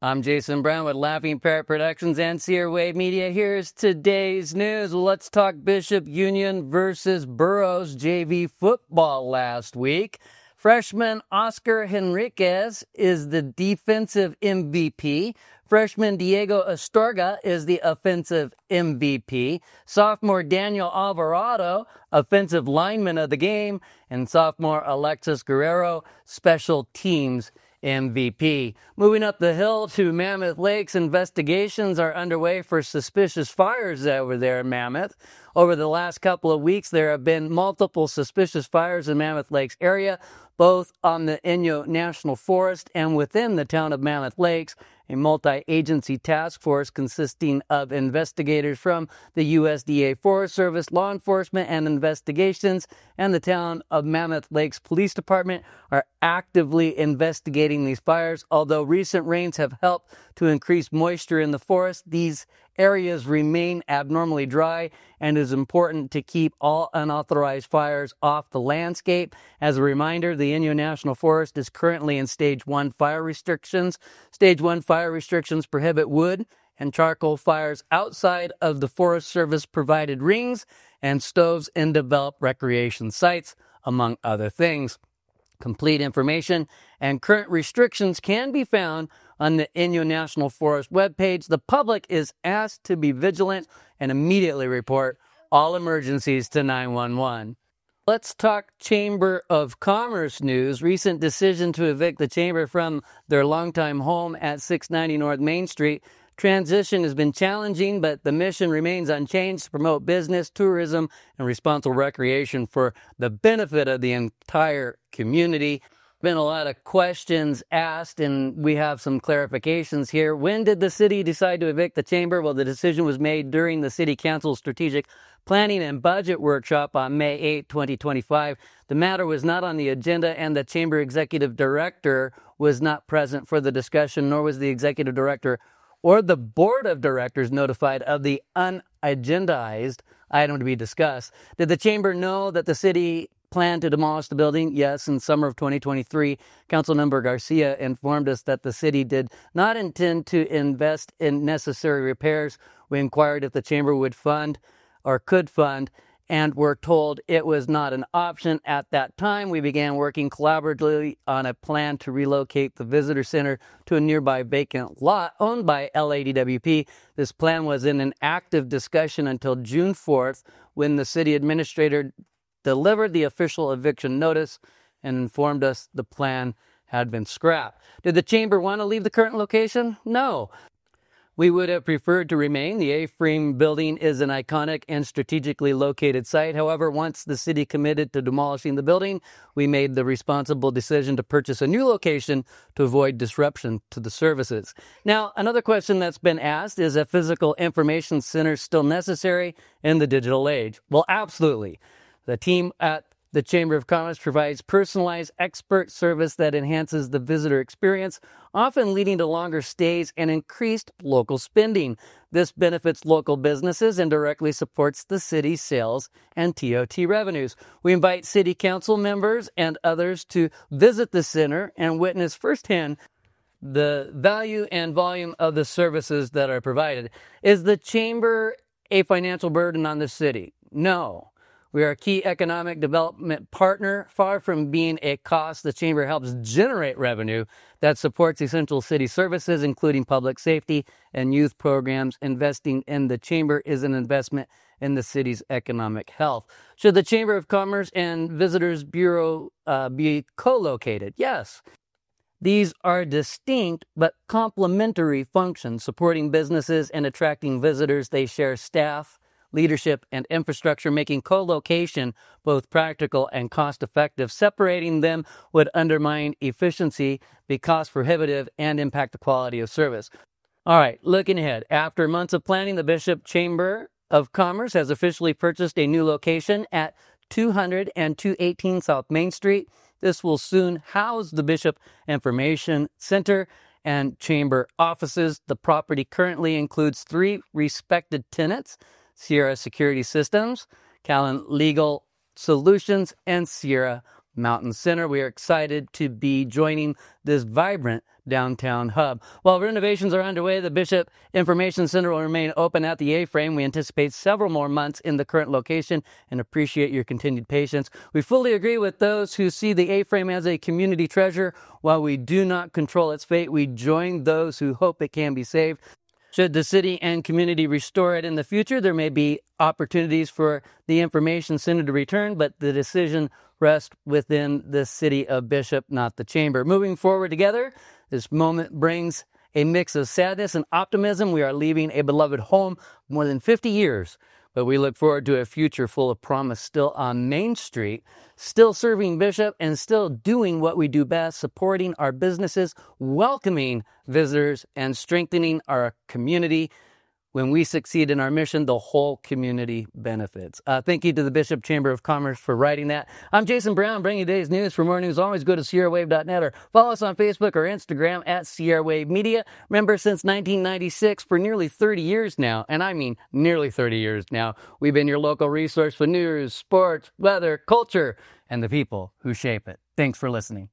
I'm Jason Brown with Laughing Parrot Productions and Sierra Wave Media. Here's today's news. Let's talk Bishop Union versus Burroughs JV football last week. Freshman Oscar Henriquez is the defensive MVP. Freshman Diego Astorga is the offensive MVP. Sophomore Daniel Alvarado, offensive lineman of the game. And sophomore Alexis Guerrero, special teams MVP. Moving up the hill to Mammoth Lakes, investigations are underway for suspicious fires over there in Mammoth. Over the last couple of weeks, there have been multiple suspicious fires in Mammoth Lakes area, both on the Inyo National Forest and within the town of Mammoth Lakes. A multi-agency task force consisting of investigators from the USDA Forest Service, law enforcement and investigations, and the town of Mammoth Lakes Police Department are actively investigating these fires. Although recent rains have helped to increase moisture in the forest, these areas remain abnormally dry, and it is important to keep all unauthorized fires off the landscape. As a reminder, the Inyo National Forest is currently in Stage 1 fire restrictions. Stage 1 fire restrictions prohibit wood and charcoal fires outside of the Forest Service provided rings and stoves in developed recreation sites, among other things. Complete information and current restrictions can be found on the Inyo National Forest webpage. The public is asked to be vigilant and immediately report all emergencies to 911. Let's talk Chamber of Commerce news. Recent decision to evict the Chamber from their longtime home at 690 North Main Street. Transition has been challenging, but the mission remains unchanged to promote business, tourism, and responsible recreation for the benefit of the entire community. Been a lot of questions asked, and we have some clarifications here. When did the city decide to evict the Chamber? Well, the decision was made during the City Council Strategic Planning and Budget Workshop on May 8, 2025. The matter was not on the agenda, and the Chamber Executive Director was not present for the discussion, nor was the Executive Director or the Board of Directors notified of the unagendized item to be discussed. Did the Chamber know that the city planned to demolish the building? Yes, in summer of 2023, Councilmember Garcia informed us that the city did not intend to invest in necessary repairs. We inquired if the Chamber would fund or could fund, and were told it was not an option at that time. We began working collaboratively on a plan to relocate the visitor center to a nearby vacant lot owned by LADWP. This plan was in an active discussion until June 4th, when the city administrator delivered the official eviction notice and informed us the plan had been scrapped. Did the Chamber want to leave the current location? No. We would have preferred to remain. The A-frame building is an iconic and strategically located site. However, once the city committed to demolishing the building, we made the responsible decision to purchase a new location to avoid disruption to the services. Now, another question that's been asked is, a physical information center still necessary in the digital age? Well, absolutely. The team at the Chamber of Commerce provides personalized expert service that enhances the visitor experience, often leading to longer stays and increased local spending. This benefits local businesses and directly supports the city's sales and TOT revenues. We invite city council members and others to visit the center and witness firsthand the value and volume of the services that are provided. Is the Chamber a financial burden on the city? No. We are a key economic development partner. Far from being a cost, the Chamber helps generate revenue that supports essential city services, including public safety and youth programs. Investing in the Chamber is an investment in the city's economic health. Should the Chamber of Commerce and Visitors Bureau be co-located? Yes. These are distinct but complementary functions, supporting businesses and attracting visitors. They share staff, leadership, and infrastructure, making co-location both practical and cost-effective. Separating them would undermine efficiency, be cost-prohibitive, and impact the quality of service. All right, looking ahead. After months of planning, the Bishop Chamber of Commerce has officially purchased a new location at 200 and 218 South Main Street. This will soon house the Bishop Information Center and Chamber offices. The property currently includes 3 respected tenants: Sierra Security Systems, Callan Legal Solutions, and Sierra Mountain Center. We are excited to be joining this vibrant downtown hub. While renovations are underway, the Bishop Information Center will remain open at the A-frame. We anticipate several more months in the current location and appreciate your continued patience. We fully agree with those who see the A-frame as a community treasure. While we do not control its fate, we join those who hope it can be saved. Should the city and community restore it in the future, there may be opportunities for the Information Center to return, but the decision rests within the city of Bishop, not the chamber. Moving forward together, this moment brings a mix of sadness and optimism. We are leaving a beloved home more than 50 years, but we look forward to a future full of promise, still on Main Street, still serving Bishop, and still doing what we do best, supporting our businesses, welcoming visitors, and strengthening our community. When we succeed in our mission, the whole community benefits. Thank you to the Bishop Chamber of Commerce for writing that. I'm Jason Brown, bringing you today's news. For more news, always go to SierraWave.net or follow us on Facebook or Instagram at Sierra Wave Media. Remember, since 1996, for nearly 30 years now, and I mean nearly 30 years now, we've been your local resource for news, sports, weather, culture, and the people who shape it. Thanks for listening.